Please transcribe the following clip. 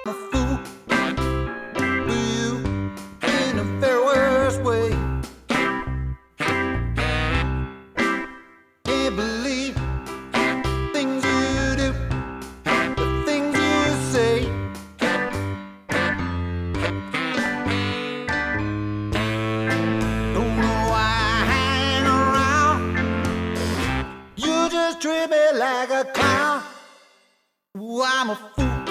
I'm a fool for you in the very worst way. Can't believe things you do, the things you say. Don't know why I hang around. You just treat me like a clown. Ooh, I'm a fool